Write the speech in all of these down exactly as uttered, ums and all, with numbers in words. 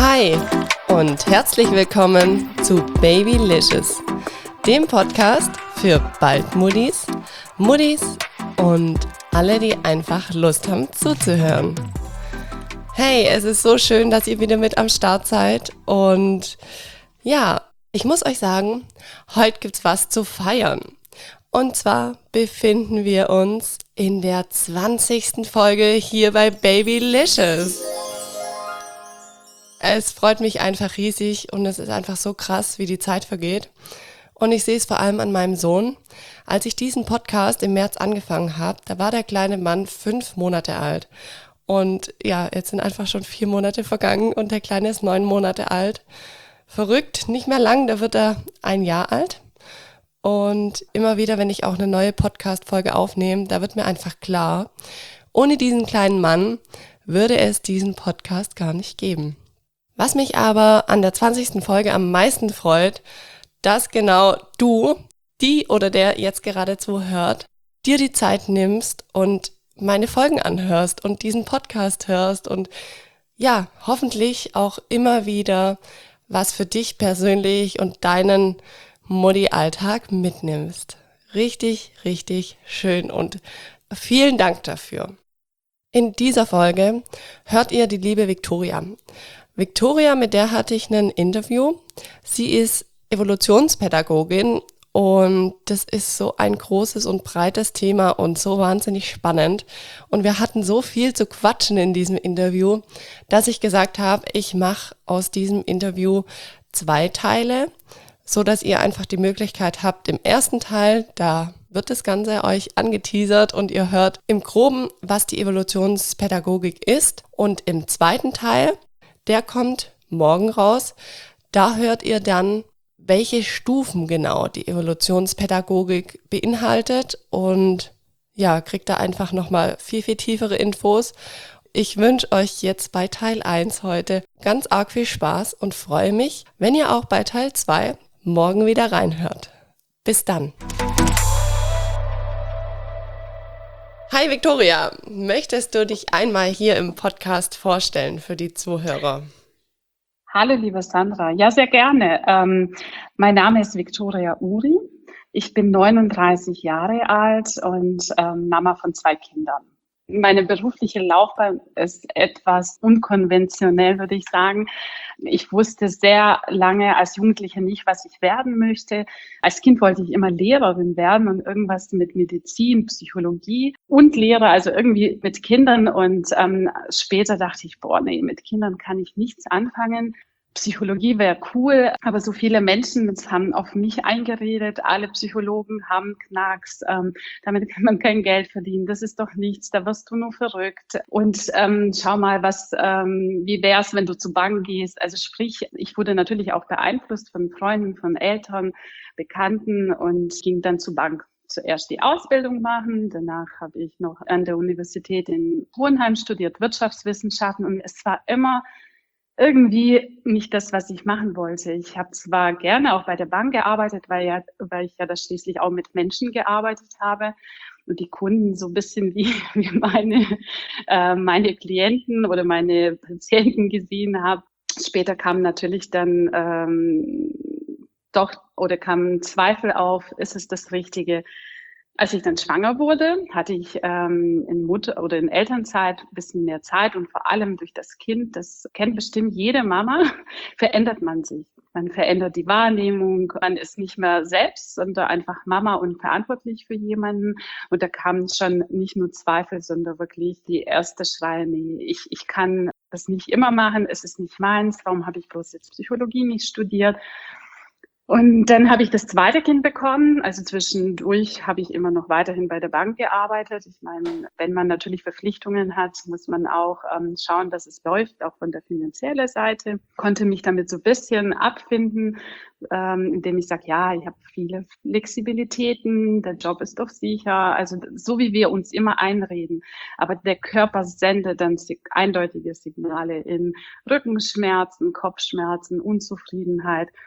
Hi und herzlich willkommen zu Babylicious, dem Podcast für Bald-Muddis, Muddis und alle, die einfach Lust haben zuzuhören. Hey, es ist so schön, dass ihr wieder mit am Start seid und ja, ich muss euch sagen, heute gibt's was zu feiern. Und zwar befinden wir uns in der zwanzigsten Folge hier bei Babylicious. Es freut mich einfach riesig und es ist einfach so krass, wie die Zeit vergeht. Und ich sehe es vor allem an meinem Sohn. Als ich diesen Podcast im März angefangen habe, da war der kleine Mann fünf Monate alt. Und ja, jetzt sind einfach schon vier Monate vergangen und der Kleine ist neun Monate alt. Verrückt, nicht mehr lang, da wird er ein Jahr alt. Und immer wieder, wenn ich auch eine neue Podcast-Folge aufnehme, da wird mir einfach klar, ohne diesen kleinen Mann würde es diesen Podcast gar nicht geben. Was mich aber an der zwanzigsten Folge am meisten freut, dass genau du, die oder der jetzt gerade zuhört, dir die Zeit nimmst und meine Folgen anhörst und diesen Podcast hörst und ja, hoffentlich auch immer wieder was für dich persönlich und deinen Muddi-Alltag mitnimmst. Richtig, richtig schön und vielen Dank dafür. In dieser Folge hört ihr die liebe Victoria. Victoria, mit der hatte ich ein Interview. Sie ist Evolutionspädagogin und das ist so ein großes und breites Thema und so wahnsinnig spannend. Und wir hatten so viel zu quatschen in diesem Interview, dass ich gesagt habe, ich mache aus diesem Interview zwei Teile, so dass ihr einfach die Möglichkeit habt, im ersten Teil, da wird das Ganze euch angeteasert und ihr hört im Groben, was die Evolutionspädagogik ist. Und im zweiten Teil, der kommt morgen raus, da hört ihr dann, welche Stufen genau die Evolutionspädagogik beinhaltet und ja, kriegt da einfach nochmal viel, viel tiefere Infos. Ich wünsche euch jetzt bei Teil eins heute ganz arg viel Spaß und freue mich, wenn ihr auch bei Teil zwei morgen wieder reinhört. Bis dann. Hi Victoria, möchtest du dich einmal hier im Podcast vorstellen für die Zuhörer? Hallo, liebe Sandra. Ja, sehr gerne. Ähm, mein Name ist Victoria Uri. Ich bin neununddreißig Jahre alt und ähm, Mama von zwei Kindern. Meine berufliche Laufbahn ist etwas unkonventionell, würde ich sagen. Ich wusste sehr lange als Jugendliche nicht, was ich werden möchte. Als Kind wollte ich immer Lehrerin werden und irgendwas mit Medizin, Psychologie und Lehre, also irgendwie mit Kindern. Und ähm, später dachte ich, boah, nee, mit Kindern kann ich nichts anfangen. Psychologie wäre cool, aber so viele Menschen haben auf mich eingeredet. Alle Psychologen haben Knacks, ähm, damit kann man kein Geld verdienen. Das ist doch nichts, da wirst du nur verrückt. Und ähm, schau mal, was, ähm, wie wär's, wenn du zur Bank gehst? Also sprich, ich wurde natürlich auch beeinflusst von Freunden, von Eltern, Bekannten und ging dann zur Bank. Zuerst die Ausbildung machen, danach habe ich noch an der Universität in Hohenheim studiert, Wirtschaftswissenschaften, und es war immer irgendwie nicht das, was ich machen wollte. Ich habe zwar gerne auch bei der Bank gearbeitet, weil, ja, weil ich ja da schließlich auch mit Menschen gearbeitet habe und die Kunden so ein bisschen wie, wie meine, äh, meine Klienten oder meine Patienten gesehen habe. Später kam natürlich dann ähm, doch oder kamen Zweifel auf, ist es das Richtige? Als ich dann schwanger wurde, hatte ich ähm, in Mutter- oder in Elternzeit ein bisschen mehr Zeit und vor allem durch das Kind, das kennt bestimmt jede Mama, verändert man sich. Man verändert die Wahrnehmung, man ist nicht mehr selbst, sondern einfach Mama und verantwortlich für jemanden. Und da kamen schon nicht nur Zweifel, sondern wirklich die erste Schreie, nee, ich, ich kann das nicht immer machen, es ist nicht meins, warum habe ich bloß jetzt Psychologie nicht studiert? Und dann habe ich das zweite Kind bekommen. Also zwischendurch habe ich immer noch weiterhin bei der Bank gearbeitet. Ich meine, wenn man natürlich Verpflichtungen hat, muss man auch ähm, schauen, dass es läuft, auch von der finanziellen Seite. Konnte mich damit so ein bisschen abfinden, ähm, indem ich sage, ja, ich habe viele Flexibilitäten, der Job ist doch sicher. Also so wie wir uns immer einreden. Aber der Körper sendet dann eindeutige Signale in Rückenschmerzen, Kopfschmerzen, Unzufriedenheit.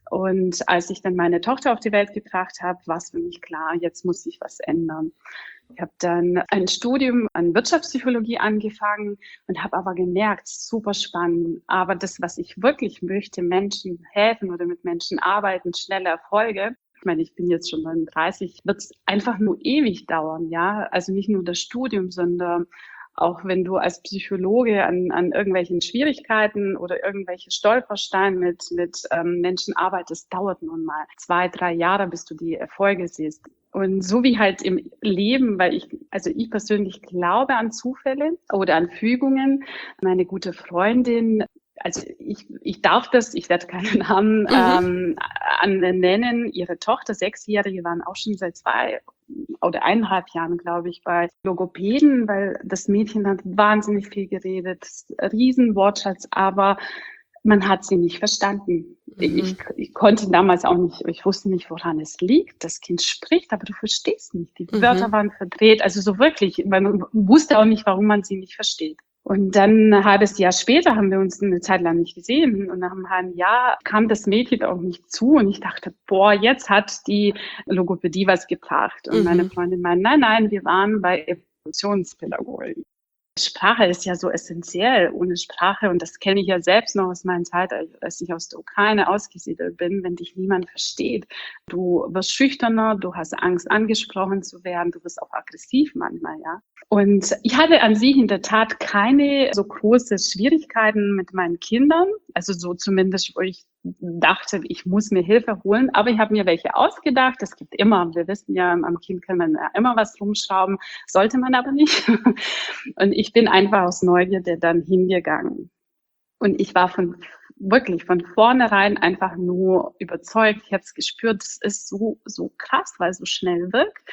Und als ich dann meine Tochter auf die Welt gebracht habe, war es für mich klar, jetzt muss sich was ändern. Ich habe dann ein Studium an Wirtschaftspsychologie angefangen und habe aber gemerkt, super spannend. Aber das, was ich wirklich möchte, Menschen helfen oder mit Menschen arbeiten, schnelle Erfolge. Ich meine, ich bin jetzt schon neununddreißig, wird es einfach nur ewig dauern, ja. Also nicht nur das Studium, sondern auch wenn du als Psychologe an, an irgendwelchen Schwierigkeiten oder irgendwelche Stolpersteine mit, mit ähm, Menschen arbeitest, dauert nun mal zwei, drei Jahre, bis du die Erfolge siehst. Und so wie halt im Leben, weil ich, also ich persönlich glaube an Zufälle oder an Fügungen. Meine gute Freundin, also ich, ich darf das, ich werde keinen Namen mhm. ähm, an, nennen, ihre Tochter, Sechsjährige, waren auch schon seit zwei oder eineinhalb Jahren, glaube ich, bei Logopäden, weil das Mädchen hat wahnsinnig viel geredet, riesen Wortschatz, aber man hat sie nicht verstanden. Mhm. Ich, ich konnte damals auch nicht, ich wusste nicht, woran es liegt. Das Kind spricht, aber du verstehst nicht. Die mhm. Wörter waren verdreht, also so wirklich, man wusste auch nicht, warum man sie nicht versteht. Und dann ein halbes Jahr später haben wir uns eine Zeit lang nicht gesehen. Und nach einem halben Jahr kam das Mädchen auf mich zu und ich dachte, boah, jetzt hat die Logopädie was gebracht. Und mhm. meine Freundin meinte, nein, nein, wir waren bei Evolutionspädagogik. Sprache ist ja so essentiell. Ohne Sprache, und das kenne ich ja selbst noch aus meiner Zeit, als ich aus der Ukraine ausgesiedelt bin, wenn dich niemand versteht. Du wirst schüchterner, du hast Angst, angesprochen zu werden, du wirst auch aggressiv manchmal, ja. Und ich hatte an sich in der Tat keine so große Schwierigkeiten mit meinen Kindern, also so zumindest, wo ich dachte, ich muss mir Hilfe holen, aber ich habe mir welche ausgedacht. Es gibt immer, wir wissen ja, am Kind kann man ja immer was rumschrauben, sollte man aber nicht. Und ich bin einfach aus Neugierde dann hingegangen. Und ich war von wirklich von vornherein einfach nur überzeugt. Ich habe es gespürt, das ist so so krass, weil es so schnell wirkt.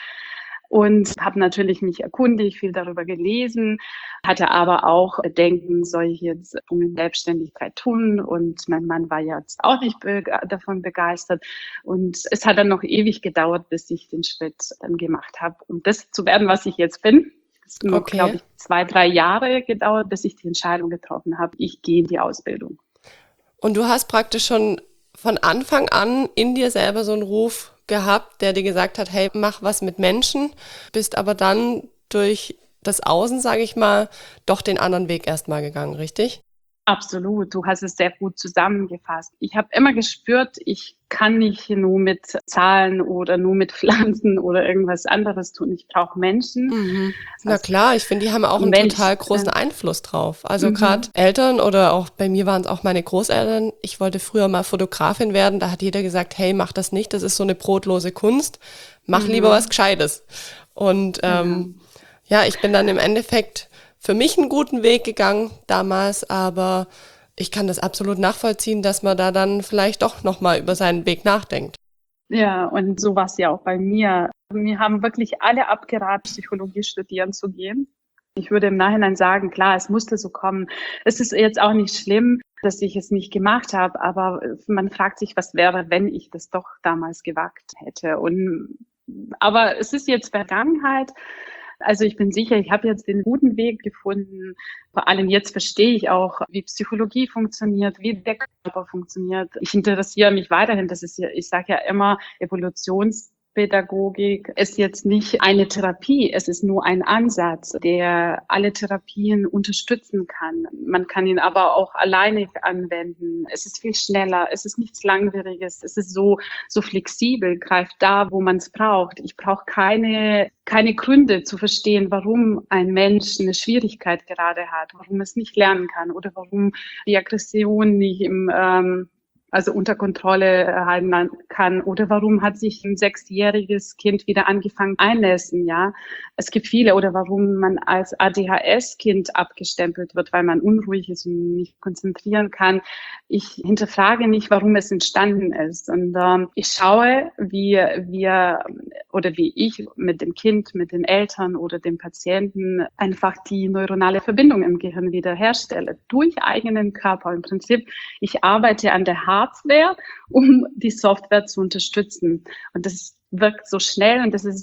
Und habe natürlich mich erkundigt, viel darüber gelesen, hatte aber auch Bedenken, soll ich jetzt um Selbstständigkeit tun? Und mein Mann war jetzt auch nicht be- davon begeistert. Und es hat dann noch ewig gedauert, bis ich den Schritt dann gemacht habe, um das zu werden, was ich jetzt bin. Es hat nur, okay. glaube ich, zwei, drei Jahre gedauert, bis ich die Entscheidung getroffen habe, ich gehe in die Ausbildung. Und du hast praktisch schon von Anfang an in dir selber so einen Ruf gehabt, der dir gesagt hat, hey, mach was mit Menschen, bist aber dann durch das Außen, sage ich mal, doch den anderen Weg erstmal gegangen, richtig? Absolut, du hast es sehr gut zusammengefasst. Ich habe immer gespürt, ich kann nicht nur mit Zahlen oder nur mit Pflanzen oder irgendwas anderes tun. Ich brauche Menschen. Mhm. Na also, klar, ich finde, die haben auch einen Mensch, total großen Einfluss drauf. Also mhm. gerade Eltern oder auch bei mir waren es auch meine Großeltern. Ich wollte früher mal Fotografin werden. Da hat jeder gesagt, hey, mach das nicht, das ist so eine brotlose Kunst. Mach mhm. lieber was Gescheites. Und ähm, mhm. ja, ich bin dann im Endeffekt für mich einen guten Weg gegangen damals, aber ich kann das absolut nachvollziehen, dass man da dann vielleicht doch nochmal über seinen Weg nachdenkt. Ja, und so war es ja auch bei mir. Wir haben wirklich alle abgeraten, Psychologie studieren zu gehen. Ich würde im Nachhinein sagen, klar, es musste so kommen. Es ist jetzt auch nicht schlimm, dass ich es nicht gemacht habe, aber man fragt sich, was wäre, wenn ich das doch damals gewagt hätte. Und aber es ist jetzt Vergangenheit. Also ich bin sicher, ich habe jetzt den guten Weg gefunden. Vor allem jetzt verstehe ich auch, wie Psychologie funktioniert, wie der Körper funktioniert. Ich interessiere mich weiterhin. Das ist ja, ich sage ja immer, Evolutions Pädagogik ist jetzt nicht eine Therapie, es ist nur ein Ansatz, der alle Therapien unterstützen kann. Man kann ihn aber auch alleine anwenden. Es ist viel schneller, es ist nichts Langwieriges, es ist so so flexibel, greift da, wo man es braucht. Ich brauche keine keine Gründe zu verstehen, warum ein Mensch eine Schwierigkeit gerade hat, warum es nicht lernen kann oder warum die Aggression nicht im ähm, also unter Kontrolle halten kann. Oder warum hat sich ein sechsjähriges Kind wieder angefangen einnässen, ja? Es gibt viele. Oder warum man als A D H S-Kind abgestempelt wird, weil man unruhig ist und nicht konzentrieren kann. Ich hinterfrage nicht, warum es entstanden ist. Und ähm, ich schaue, wie wir oder wie ich mit dem Kind, mit den Eltern oder dem Patienten einfach die neuronale Verbindung im Gehirn wiederherstelle. Durch eigenen Körper. Im Prinzip, ich arbeite an der Hardware, um die Software zu unterstützen. Und das wirkt so schnell und das ist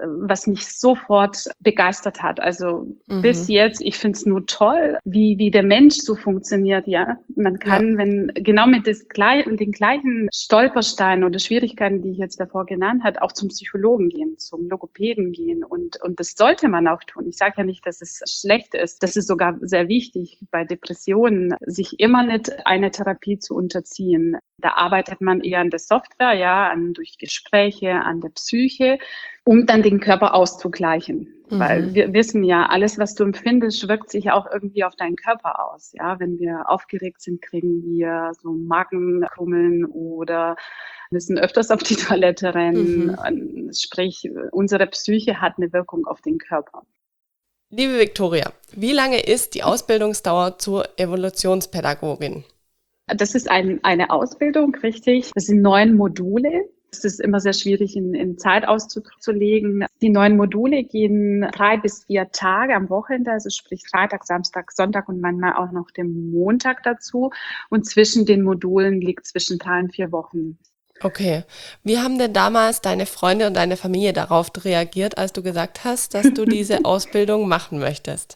was mich sofort begeistert hat. Also Mhm. bis jetzt, ich finde es nur toll, wie, wie der Mensch so funktioniert, ja. Man kann, Ja. wenn genau mit des, den gleichen Stolpersteinen oder Schwierigkeiten, die ich jetzt davor genannt habe, auch zum Psychologen gehen, zum Logopäden gehen. Und, und das sollte man auch tun. Ich sage ja nicht, dass es schlecht ist. Das ist sogar sehr wichtig bei Depressionen, sich immer nicht einer Therapie zu unterziehen. Da arbeitet man eher an der Software, ja, an durch Gespräche, an der Psyche, um dann den Körper auszugleichen. Mhm. Weil wir wissen ja, alles, was du empfindest, wirkt sich auch irgendwie auf deinen Körper aus. Ja, wenn wir aufgeregt sind, kriegen wir so Magenkrummeln oder müssen öfters auf die Toilette rennen. Mhm. Sprich, unsere Psyche hat eine Wirkung auf den Körper. Liebe Viktoria, wie lange ist die Ausbildungsdauer zur Evolutionspädagogin? Das ist ein, eine Ausbildung, richtig. Das sind neun Module. Es ist immer sehr schwierig in, in Zeit auszulegen. Die neun Module gehen drei bis vier Tage am Wochenende, also sprich Freitag, Samstag, Sonntag und manchmal auch noch den Montag dazu. Und zwischen den Modulen liegt zwischen drei und vier Wochen. Okay. Wie haben denn damals deine Freunde und deine Familie darauf reagiert, als du gesagt hast, dass du diese Ausbildung machen möchtest?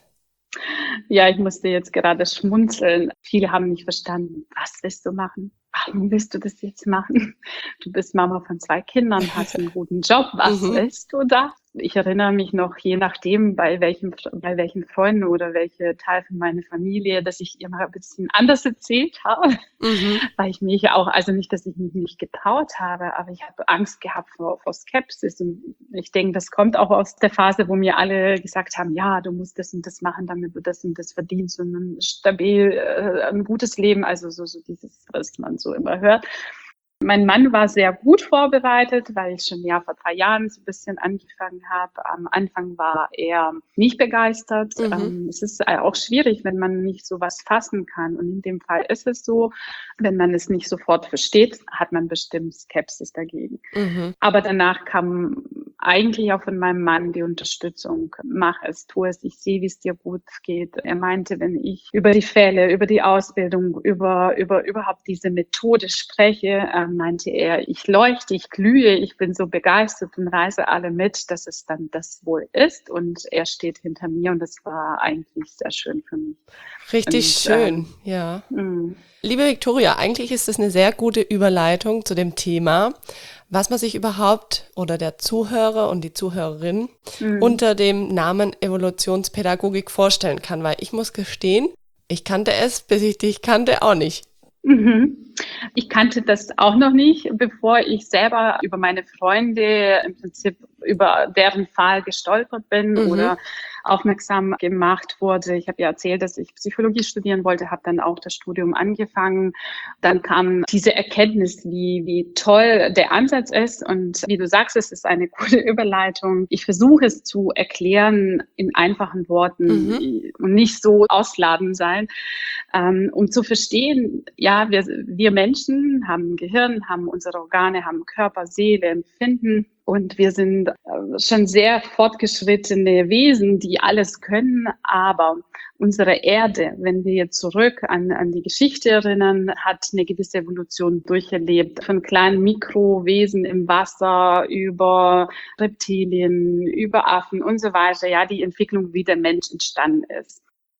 Ja, ich musste jetzt gerade schmunzeln. Viele haben nicht verstanden. Was willst du machen? Warum willst du das jetzt machen? Du bist Mama von zwei Kindern, hast einen guten Job. Was Mhm. willst du da? Ich erinnere mich noch, je nachdem, bei welchem, bei welchen Freunden oder welche Teil von meiner Familie, dass ich immer ein bisschen anders erzählt habe, Mhm. weil ich mich auch, also nicht, dass ich mich nicht getraut habe, aber ich habe Angst gehabt vor, vor Skepsis. Und ich denke, das kommt auch aus der Phase, wo mir alle gesagt haben, ja, du musst das und das machen, damit du das und das verdienst und ein stabil, äh, ein gutes Leben, also so, so dieses, was man so immer hört. Mein Mann war sehr gut vorbereitet, weil ich schon ja vor drei Jahren so ein bisschen angefangen habe. Am Anfang war er nicht begeistert. Mhm. Ähm, es ist auch schwierig, wenn man nicht so was fassen kann. Und in dem Fall ist es so, wenn man es nicht sofort versteht, hat man bestimmt Skepsis dagegen. Mhm. Aber danach kam eigentlich auch von meinem Mann die Unterstützung. Mach es, tu es, ich sehe, wie es dir gut geht. Er meinte, wenn ich über die Fälle, über die Ausbildung, über, über überhaupt diese Methode spreche, äh, meinte er, ich leuchte, ich glühe, ich bin so begeistert und reise alle mit, dass es dann das wohl ist. Und er steht hinter mir und das war eigentlich sehr schön für mich. Richtig Und, schön, ähm, ja. mh. Liebe Viktoria, eigentlich ist es eine sehr gute Überleitung zu dem Thema, was man sich überhaupt oder der Zuhörer und die Zuhörerin Mhm. unter dem Namen Evolutionspädagogik vorstellen kann, weil ich muss gestehen, ich kannte es, bis ich dich kannte, auch nicht. Mhm. Ich kannte das auch noch nicht, bevor ich selber über meine Freunde im Prinzip über deren Fall gestolpert bin Mhm. oder aufmerksam gemacht wurde. Ich habe ja erzählt, dass ich Psychologie studieren wollte, habe dann auch das Studium angefangen. Dann kam diese Erkenntnis, wie, wie toll der Ansatz ist. Und wie du sagst, es ist eine gute Überleitung. Ich versuche es zu erklären in einfachen Worten Mhm. und nicht so ausladend sein, ähm, um zu verstehen, ja, wir, wir Menschen haben ein Gehirn, haben unsere Organe, haben Körper, Seele, Empfinden. Und wir sind äh, schon sehr fortgeschrittene Wesen, die alles können. Aber unsere Erde, wenn wir jetzt zurück an, an die Geschichte erinnern, hat eine gewisse Evolution durcherlebt. Von kleinen Mikrowesen im Wasser über Reptilien, über Affen und so weiter. Ja, die Entwicklung, wie der Mensch entstanden ist.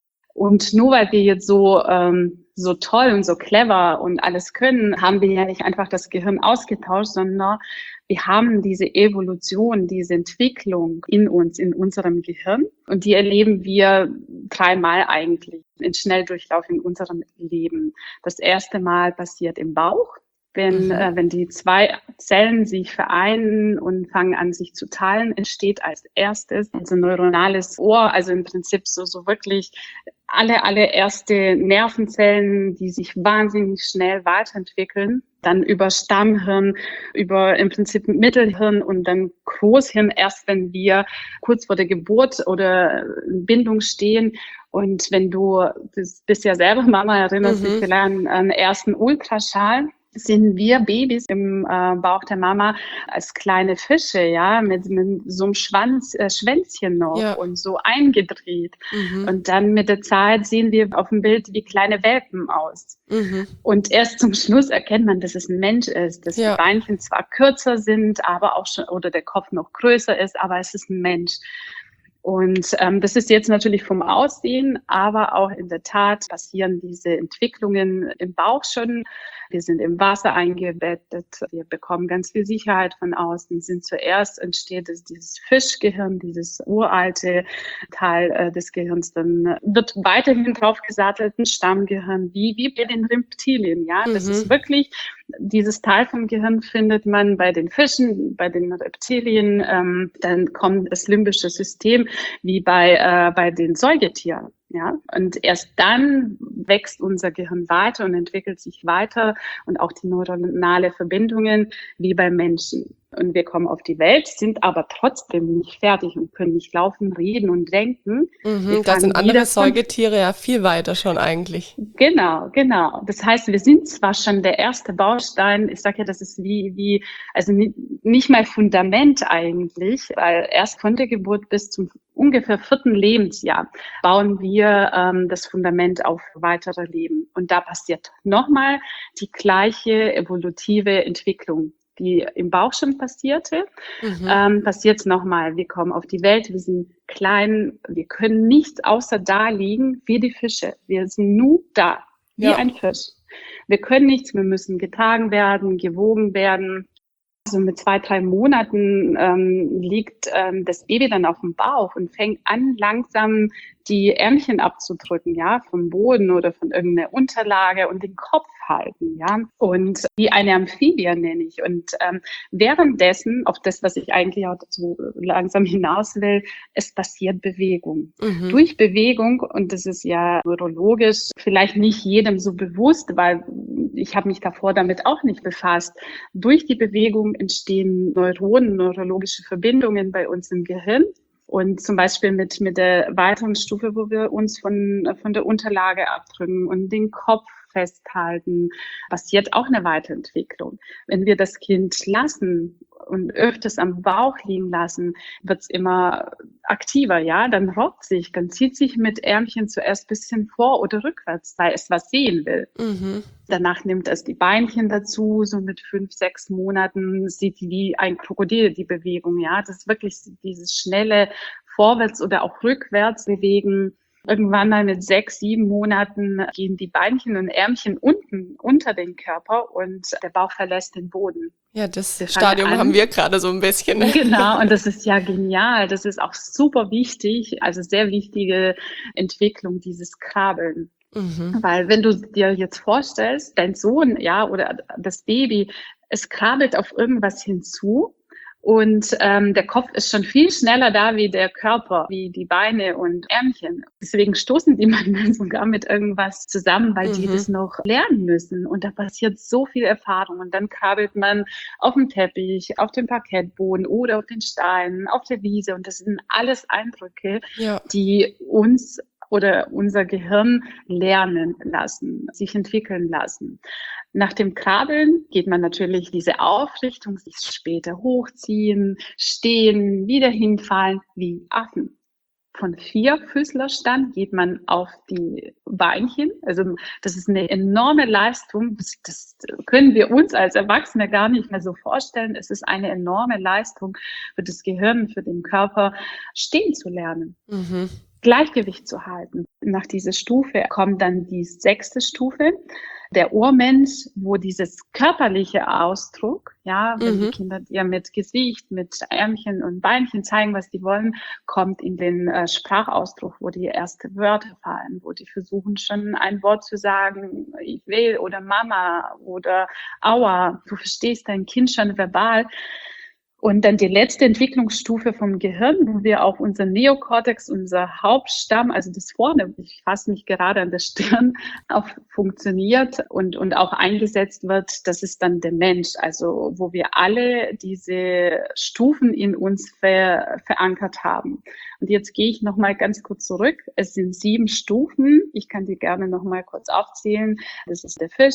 Und nur weil wir jetzt so, ähm, so toll und so clever und alles können, haben wir ja nicht einfach das Gehirn ausgetauscht, sondern wir haben diese Evolution, diese Entwicklung in uns, in unserem Gehirn. Und die erleben wir dreimal eigentlich in Schnelldurchlauf in unserem Leben. Das erste Mal passiert im Bauch. Wenn, Mhm. äh, wenn die zwei Zellen sich vereinen und fangen an, sich zu teilen, entsteht als erstes unser neuronales Ohr, also im Prinzip so, so wirklich alle, alle erste Nervenzellen, die sich wahnsinnig schnell weiterentwickeln, dann über Stammhirn, über im Prinzip Mittelhirn und dann Großhirn, erst wenn wir kurz vor der Geburt oder in Bindung stehen. Und wenn du, du bist ja selber Mama, erinnerst dich Mhm. vielleicht an einen ersten Ultraschall, sind wir Babys im äh, Bauch der Mama als kleine Fische, ja, mit, mit so einem Schwanz, äh, Schwänzchen noch Ja. und so eingedreht. Mhm. Und dann mit der Zeit sehen wir auf dem Bild wie kleine Welpen aus. Mhm. Und erst zum Schluss erkennt man, dass es ein Mensch ist, dass Ja. die Beinchen zwar kürzer sind, aber auch schon, oder der Kopf noch größer ist, aber es ist ein Mensch. Und ähm, das ist jetzt natürlich vom Aussehen, aber auch in der Tat passieren diese Entwicklungen im Bauch schon. Wir sind im Wasser eingebettet, wir bekommen ganz viel Sicherheit von außen. Sind zuerst entsteht es dieses Fischgehirn, dieses uralte Teil äh, des Gehirns. Dann wird weiterhin draufgesattelt ein Stammgehirn, wie wie bei den Reptilien. Ja, das Mhm. ist wirklich dieses Teil vom Gehirn findet man bei den Fischen, bei den Reptilien. Ähm, dann kommt das limbische System wie bei äh, bei den Säugetieren. Ja, und erst dann wächst unser Gehirn weiter und entwickelt sich weiter und auch die neuronale Verbindungen wie beim Menschen. Und wir kommen auf die Welt, sind aber trotzdem nicht fertig und können nicht laufen, reden und denken. Mhm. Da sind andere Säugetiere ja viel weiter schon eigentlich. Genau, genau. Das heißt, wir sind zwar schon der erste Baustein, ich sage ja, das ist wie, wie, also nicht mal Fundament eigentlich, weil erst von der Geburt bis zum ungefähr vierten Lebensjahr bauen wir ähm, das Fundament auf weitere Leben. Und da passiert nochmal die gleiche evolutive Entwicklung, die im Bauch schon passierte, mhm. ähm, passiert es nochmal. Wir kommen auf die Welt, wir sind klein, wir können nichts außer da liegen wie die Fische. Wir sind nur da, wie ja. ein Fisch. Wir können nichts, wir müssen getragen werden, gewogen werden. Also mit zwei, drei Monaten ähm, liegt ähm, das Baby dann auf dem Bauch und fängt an, langsam die Ärmchen abzudrücken, ja, vom Boden oder von irgendeiner Unterlage und den Kopf halten, ja. Und wie eine Amphibie nenne ich. Und ähm, währenddessen, auf das, was ich eigentlich auch so langsam hinaus will, es passiert Bewegung. Mhm. Durch Bewegung, und das ist ja neurologisch vielleicht nicht jedem so bewusst, weil ich habe mich davor damit auch nicht befasst. Durch die Bewegung entstehen Neuronen, neurologische Verbindungen bei uns im Gehirn. Und zum Beispiel mit, mit der weiteren Stufe, wo wir uns von, von der Unterlage abdrücken und den Kopf festhalten, passiert auch eine Weiterentwicklung. Wenn wir das Kind lassen und öfters am Bauch liegen lassen, wird es immer aktiver, ja, dann rockt sich, dann zieht sich mit Ärmchen zuerst ein bisschen vor oder rückwärts, weil es was sehen will. Mhm. Danach nimmt es die Beinchen dazu, so mit fünf, sechs Monaten sieht die wie ein Krokodil die Bewegung, ja, das ist wirklich dieses schnelle Vorwärts- oder auch rückwärts bewegen. Irgendwann mal mit sechs, sieben Monaten gehen die Beinchen und Ärmchen unten unter den Körper und der Bauch verlässt den Boden. Ja, das Wir Stadium haben wir gerade so ein bisschen. Ne? Genau, und das ist ja genial. Das ist auch super wichtig, also sehr wichtige Entwicklung, dieses Krabbeln. Mhm. Weil wenn du dir jetzt vorstellst, dein Sohn, ja, oder das Baby, es krabbelt auf irgendwas hinzu. Und ähm, der Kopf ist schon viel schneller da wie der Körper, wie die Beine und Ärmchen. Deswegen stoßen die manchmal sogar mit irgendwas zusammen, weil mhm. die das noch lernen müssen. Und da passiert so viel Erfahrung. Und dann krabbelt man auf dem Teppich, auf dem Parkettboden oder auf den Steinen, auf der Wiese. Und das sind alles Eindrücke, ja. die uns oder unser Gehirn lernen lassen, sich entwickeln lassen. Nach dem Krabbeln geht man natürlich diese Aufrichtung, sich später hochziehen, stehen, wieder hinfallen wie Affen. Von Vierfüßlerstand geht man auf die Beinchen. Also das ist eine enorme Leistung. Das, das können wir uns als Erwachsene gar nicht mehr so vorstellen. Es ist eine enorme Leistung für das Gehirn, für den Körper, stehen zu lernen. Mhm. Gleichgewicht zu halten. Nach dieser Stufe kommt dann die sechste Stufe, der Urmensch, wo dieses körperliche Ausdruck, ja, wenn mhm. die Kinder dir mit Gesicht, mit Ärmchen und Beinchen zeigen, was die wollen, kommt in den äh, Sprachausdruck, wo die ersten Wörter fallen, wo die versuchen schon ein Wort zu sagen, ich will oder Mama oder Aua, du verstehst dein Kind schon verbal. Und dann die letzte Entwicklungsstufe vom Gehirn, wo wir auch unser Neokortex, unser Hauptstamm, also das vorne, ich fasse mich gerade an der Stirn, auch funktioniert und, und auch eingesetzt wird, das ist dann der Mensch, also wo wir alle diese Stufen in uns ver, verankert haben. Und jetzt gehe ich nochmal ganz kurz zurück. Es sind sieben Stufen. Ich kann die gerne nochmal kurz aufzählen. Das ist der Fisch.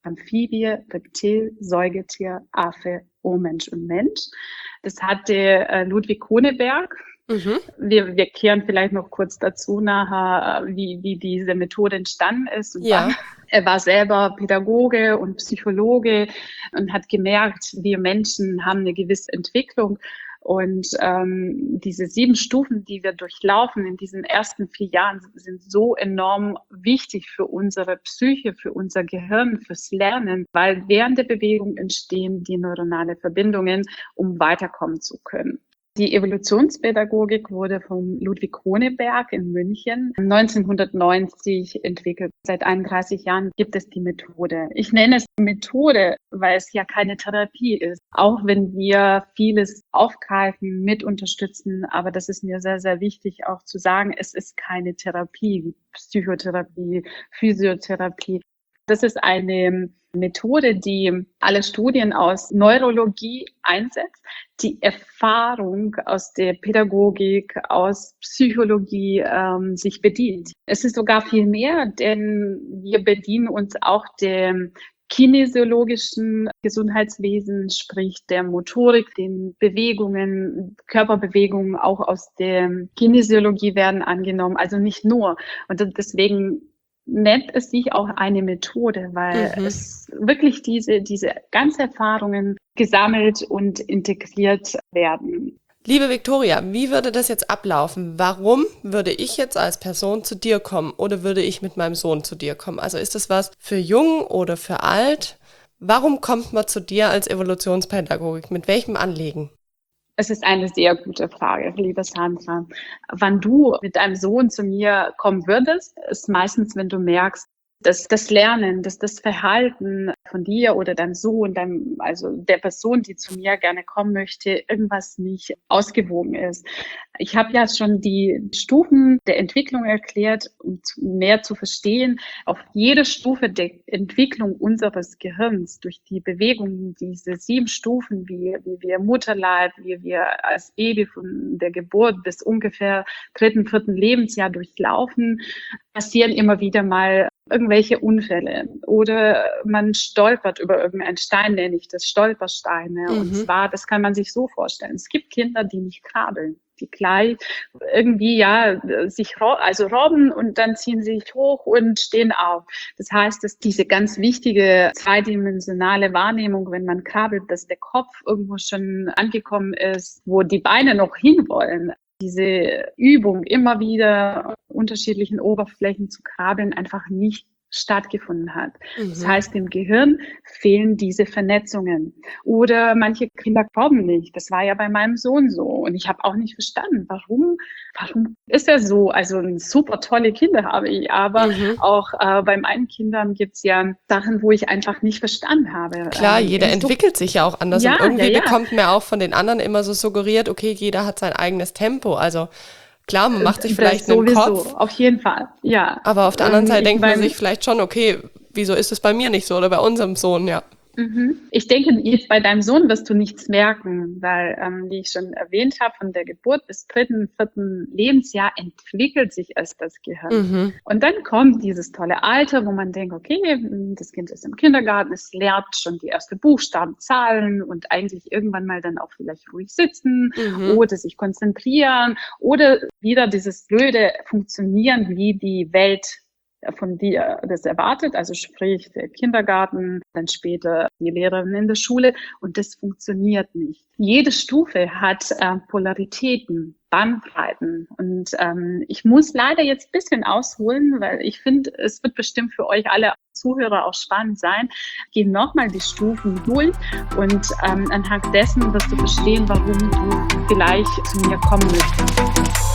Amphibie, Reptil, Säugetier, Affe, Urmensch und Mensch. Das hatte äh, Ludwig Koneberg. Mhm. Wir, wir kehren vielleicht noch kurz dazu nachher, wie, wie diese Methode entstanden ist. Und ja. Dann, er war selber Pädagoge und Psychologe und hat gemerkt, wir Menschen haben eine gewisse Entwicklung. Und ähm, diese sieben Stufen, die wir durchlaufen in diesen ersten vier Jahren, sind so enorm wichtig für unsere Psyche, für unser Gehirn, fürs Lernen, weil während der Bewegung entstehen die neuronale Verbindungen, um weiterkommen zu können. Die Evolutionspädagogik wurde von Ludwig Koneberg in München neunzehnhundertneunzig entwickelt. Seit einunddreißig Jahren gibt es die Methode. Ich nenne es Methode, weil es ja keine Therapie ist. Auch wenn wir vieles aufgreifen, mit unterstützen. Aber das ist mir sehr, sehr wichtig auch zu sagen, es ist keine Therapie, wie Psychotherapie, Physiotherapie. Das ist eine Methode, die alle Studien aus Neurologie einsetzt, die Erfahrung aus der Pädagogik, aus Psychologie ähm, sich bedient. Es ist sogar viel mehr, denn wir bedienen uns auch dem kinesiologischen Gesundheitswesen, sprich der Motorik, den Bewegungen, Körperbewegungen auch aus der Kinesiologie werden angenommen, also nicht nur. Und deswegen nennt es sich auch eine Methode, weil mhm. es wirklich diese, diese ganzen Erfahrungen gesammelt und integriert werden. Liebe Viktoria, wie würde das jetzt ablaufen? Warum würde ich jetzt als Person zu dir kommen oder würde ich mit meinem Sohn zu dir kommen? Also ist das was für jung oder für alt? Warum kommt man zu dir als Evolutionspädagogik? Mit welchem Anliegen? Es ist eine sehr gute Frage, liebe Sandra. Wann du mit deinem Sohn zu mir kommen würdest, ist meistens, wenn du merkst, dass das Lernen, dass das Verhalten von dir oder deinem Sohn, deinem, also der Person, die zu mir gerne kommen möchte, irgendwas nicht ausgewogen ist. Ich habe ja schon die Stufen der Entwicklung erklärt, um mehr zu verstehen. Auf jede Stufe der Entwicklung unseres Gehirns durch die Bewegung, diese sieben Stufen, wie, wie wir Mutterleib, wie wir als Baby von der Geburt bis ungefähr dritten, vierten Lebensjahr durchlaufen, passieren immer wieder mal irgendwelche Unfälle oder man stolpert über irgendeinen Stein, nenne ich das Stolpersteine. Mhm. Und zwar, das kann man sich so vorstellen. Es gibt Kinder, die nicht krabbeln, die gleich irgendwie, ja, sich, also robben und dann ziehen sie sich hoch und stehen auf. Das heißt, dass diese ganz wichtige zweidimensionale Wahrnehmung, wenn man krabbelt, dass der Kopf irgendwo schon angekommen ist, wo die Beine noch hinwollen. Diese Übung, immer wieder unterschiedlichen Oberflächen zu krabbeln, einfach nicht stattgefunden hat. Mhm. Das heißt, im Gehirn fehlen diese Vernetzungen. Oder manche Kinder kommen nicht. Das war ja bei meinem Sohn so. Und ich habe auch nicht verstanden, warum, warum ist er so? Also super tolle Kinder habe ich, aber mhm. auch äh, bei meinen Kindern gibt's ja Sachen, wo ich einfach nicht verstanden habe. Klar, ähm, jeder entwickelt sich ja auch anders. Ja, und irgendwie ja, ja. bekommt man auch von den anderen immer so suggeriert, okay, jeder hat sein eigenes Tempo. Also klar, man macht sich vielleicht das einen sowieso, Kopf. Auf jeden Fall, ja. Aber auf der anderen ähm, Seite denkt man mein, sich vielleicht schon, okay, wieso ist es bei mir nicht so oder bei unserem Sohn, ja. Ich denke, jetzt bei deinem Sohn wirst du nichts merken, weil, ähm, wie ich schon erwähnt habe, von der Geburt bis dritten, vierten Lebensjahr entwickelt sich erst das Gehirn. Mhm. Und dann kommt dieses tolle Alter, wo man denkt, okay, das Kind ist im Kindergarten, es lernt schon die ersten Buchstaben, Zahlen und eigentlich irgendwann mal dann auch vielleicht ruhig sitzen mhm. oder sich konzentrieren oder wieder dieses blöde Funktionieren, wie die Welt von dir das erwartet, also sprich der Kindergarten, dann später die Lehrerin in der Schule und das funktioniert nicht. Jede Stufe hat äh, Polaritäten, Bandbreiten und ähm, ich muss leider jetzt ein bisschen ausholen, weil ich finde, es wird bestimmt für euch alle Zuhörer auch spannend sein. Geh nochmal die Stufen durch und ähm, anhand dessen wirst du verstehen, warum du vielleicht zu mir kommen möchtest.